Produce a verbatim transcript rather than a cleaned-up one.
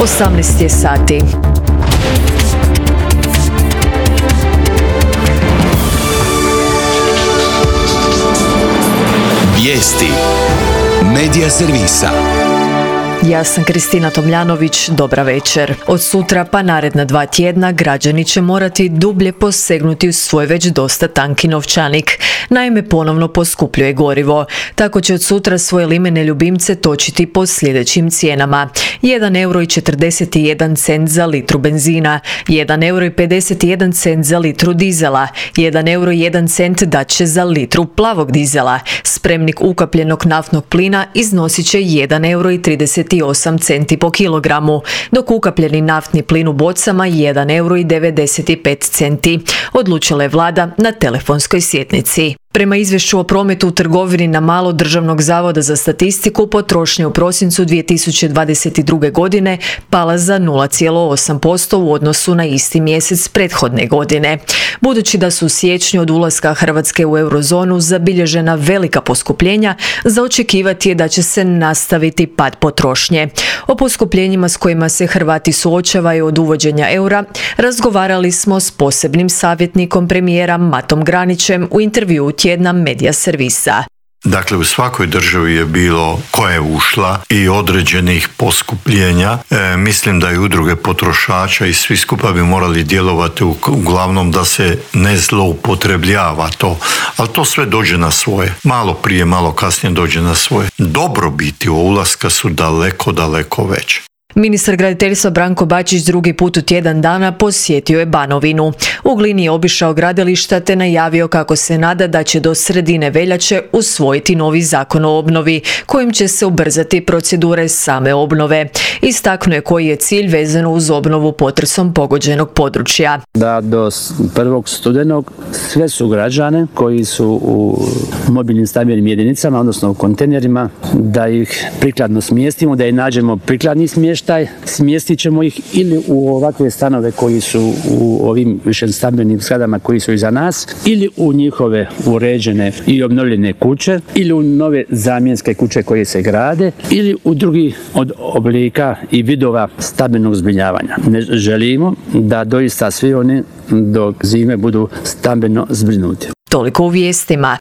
osamnaest je sati. Vijesti Medija servisa. Ja sam Kristina Tomljanović, dobra večer. Od sutra pa naredna dva tjedna građani će morati dublje posegnuti u svoj već dosta tanki novčanik. Naime, ponovno poskupljuje gorivo. Tako će od sutra svoje limene ljubimce točiti po sljedećim cijenama. jedan euro i četrdeset jedan cent za litru benzina, jedan euro i pedeset jedan cent za litru dizela, jedan euro i jedan cent daće za litru plavog dizela. Spremnik ukapljenog naftnog plina iznosit će jedan euro i trideset osam centi po kilogramu, dok ukapljeni naftni plin u bocama jedan euro i devedeset pet centi, odlučila je vlada na telefonskoj sjednici. Prema izvješću o prometu u trgovini na malo Državnog zavoda za statistiku, potrošnja u prosincu dvije tisuće dvadeset druge. godine pala za nula zarez osam posto u odnosu na isti mjesec prethodne godine. Budući da su u siječnju od ulaska Hrvatske u eurozonu zabilježena velika poskupljenja, za očekivati je da će se nastaviti pad potrošnje. O poskupljenjima s kojima se Hrvati suočavaju od uvođenja eura razgovarali smo s posebnim savjetnikom premijera Matom Granićem u intervjuu tjedna Medija servisa. Dakle, u svakoj državi je bilo koja je ušla i određenih poskupljenja. E, mislim da i udruge potrošača i svi skupa bi morali djelovati u, uglavnom da se ne zloupotrebljava to. Ali to sve dođe na svoje. Malo prije, malo kasnije dođe na svoje. Dobrobiti u ulaska su daleko, daleko veće. Ministar graditeljstva Branko Bačić drugi put u tjedan dana posjetio je Banovinu. U Glini je obišao gradilišta te najavio kako se nada da će do sredine veljače usvojiti novi zakon o obnovi, kojim će se ubrzati procedure same obnove. Istaknuo je koji je cilj vezano uz obnovu potresom pogođenog područja. Da do prvog studenog sve su građane koji su u mobilnim stambenim jedinicama, odnosno u kontejnerima, da ih prikladno smjestimo, da ih nađemo prikladni smještaj. Smjestit ćemo ih ili u ovakve stanove koji su u ovim višestambenim zgradama koji su iza nas, ili u njihove uređene i obnovljene kuće, ili u nove zamjenske kuće koje se grade, ili u drugi od oblika i vidova stambenog zbrinjavanja. Ne želimo da doista svi oni do zime budu stambeno zbrinuti. Toliko u vijestima.